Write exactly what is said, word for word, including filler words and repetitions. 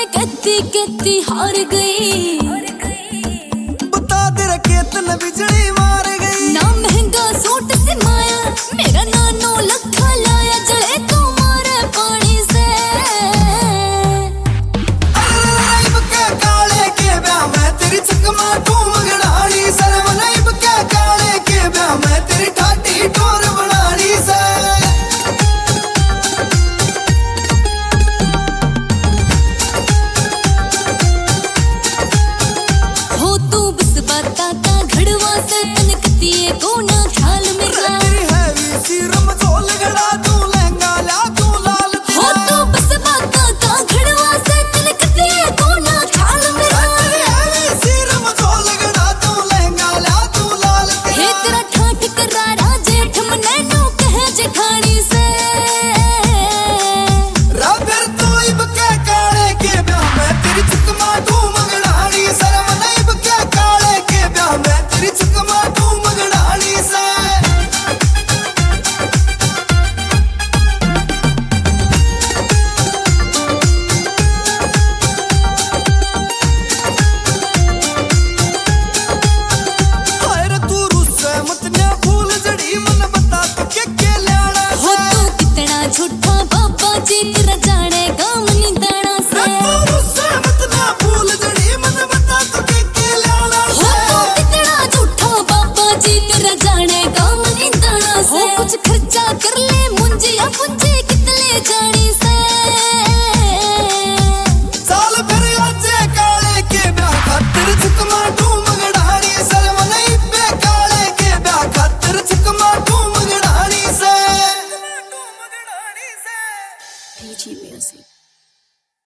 मैं कहती कहती हार गई, बता तेरा केतन बिजली मार गई। ना महंगा सूट सिमाया मेरा नानो लखा लाया, जले तू मारे पानी से। नाइब के काले के ब्याह में तेरी चकमा तू मगड़ानी शर्म, नाइब के काले के ब्याह में तेरी ठाटी टोर बनानी से। हो तू बस बाता का घड़वा से तनकती है कोना ख्याल मेरा। तेरी हैवी सी रमझोल गड़ा तू लहंगा ला तू लाल हो तू बस बाता का घड़वा से तनकती है कोना ख्याल मेरा। तेरी हैवी सी रमझोल गड़ा तू लहंगा ला तू लाल हे तेरा ठाठ करारा जेठ मनैनो कहे जेठानी से। रा फिर तू इब के काले के ब्याह में तेरी चकमा तू मगड़ानी शर्म, नाइब के काले के ब्याह में तेरी चकमा तू मगड़ानी से। हाय रे तू रुस्से मत ने फूल जड़ी मन बता तू के के लेना हो तू कितना झूठा बाबा जी तेरा जाने गाम नी दाना से। तू रुस्से मत ने फूल जड़ी मन बता तू के के लेना हो तू कितना झूठा बाबा जी तेरा जाने गाम नी दाना से। हो कुछ खर्चा कर ले मुंजिया पुंजी कितले जानी से। साल फिर आजे काले के ब्याह खातिर चकमा तू मगड़ानी शर्म, नहीं पे काले के ब्याह खातिर चकमा तू मगड़ानी से। P G Music.